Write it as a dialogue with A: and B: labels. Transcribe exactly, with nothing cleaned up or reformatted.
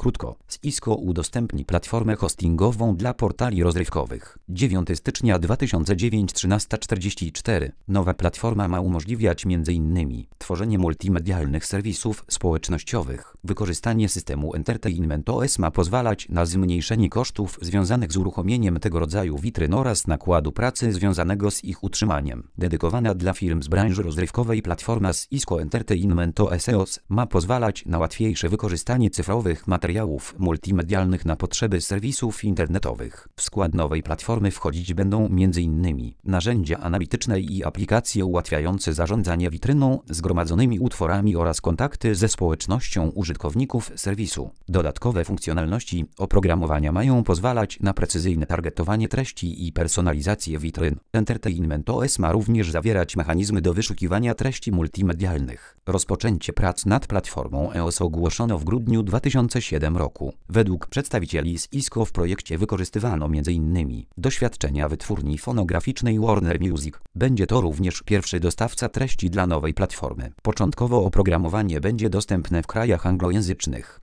A: Krótko, Cisco udostępni platformę hostingową dla portali rozrywkowych. dziewiątego stycznia dwa tysiące dziewięć, trzynaście czterdzieści cztery. Nowa platforma ma umożliwiać między innymi tworzenie multimedialnych serwisów społecznościowych. Wykorzystanie systemu Entertainment O S ma pozwalać na zmniejszenie kosztów związanych z uruchomieniem tego rodzaju witryn oraz nakładu pracy związanego z ich utrzymaniem. Dedykowana dla firm z branży rozrywkowej platforma Cisco Entertainment O S ma pozwalać na łatwiejsze wykorzystanie cyfrowych materiałów multimedialnych na potrzeby serwisów internetowych. W skład nowej platformy wchodzić będą między innymi narzędzia analityczne i aplikacje ułatwiające zarządzanie witryną, zgromadzonymi utworami oraz kontakty ze społecznością użytkowników serwisu. Dodatkowe funkcjonalności oprogramowania mają pozwalać na precyzyjne targetowanie treści i personalizację witryn. Entertainment O S ma również zawierać mechanizmy do wyszukiwania treści multimedialnych. Rozpoczęcie prac nad platformą E O S ogłoszono w grudniu dwa tysiące siódmego roku. Według przedstawicieli z Cisco w projekcie wykorzystywano między innymi doświadczenia wytwórni fonograficznej Warner Music. Będzie to również pierwszy dostawca treści dla nowej platformy. Początkowo oprogramowanie będzie dostępne w krajach anglojęzycznych.